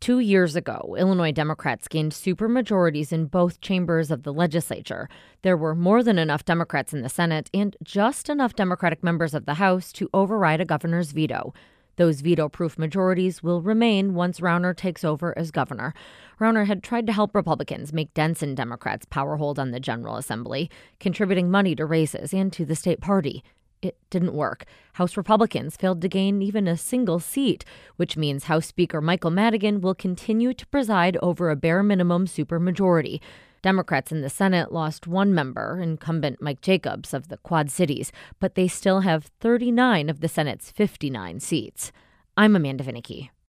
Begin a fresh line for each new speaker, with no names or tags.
2 years ago, Illinois Democrats gained supermajorities in both chambers of the legislature. There were more than enough Democrats in the Senate and just enough Democratic members of the House to override a governor's veto. Those veto-proof majorities will remain once Rauner takes over as governor. Rauner had tried to help Republicans make dents in Democrats' power hold on the General Assembly, contributing money to races and to the state party. It didn't work. House Republicans failed to gain even a single seat, which means House Speaker Michael Madigan will continue to preside over a bare minimum supermajority. Democrats in the Senate lost one member, incumbent Mike Jacobs of the Quad Cities, but they still have 39 of the Senate's 59 seats. I'm Amanda Vinicky.